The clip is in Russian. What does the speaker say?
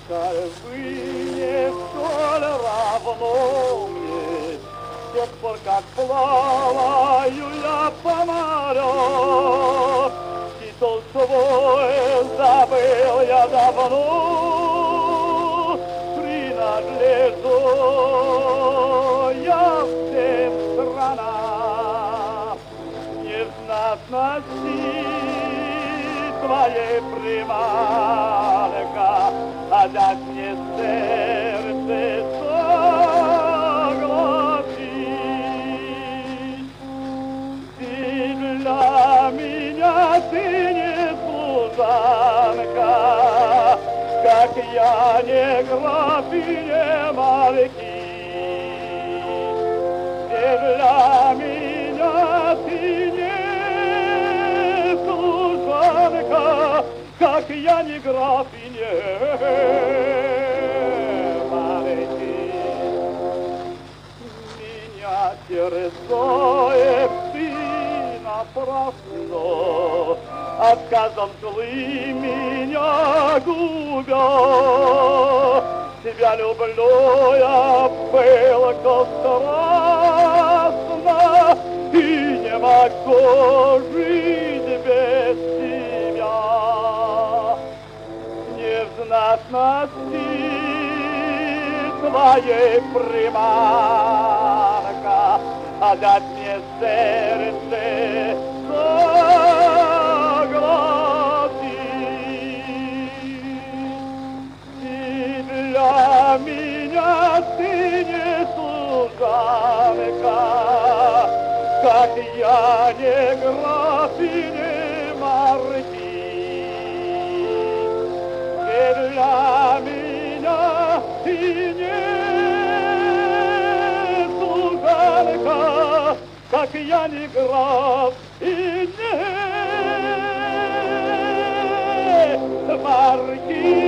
Сколь вы не столь равно мне, с тех пор, как плаваю я по морю, титул свой забыл я давно, принадлежу я всем странам, незнатности твоей приманка, отдать мне сердце согласись. Ты для меня, ты не служанка, как я не графиня маркиз. Ты для меня, ты не служанка, как я не графиня маркиз. Меня терзает ты напрасно, отказом злым меня губя. Тебя люблю я пылко страстно и не могу жить без тебя. Незнатности твоей приманка, отдать мне сердце согласись. Ты для меня, ты не служанка, как я не графиня маркиз. Ты для меня, ты не служанка, как я не граф и не маркиз.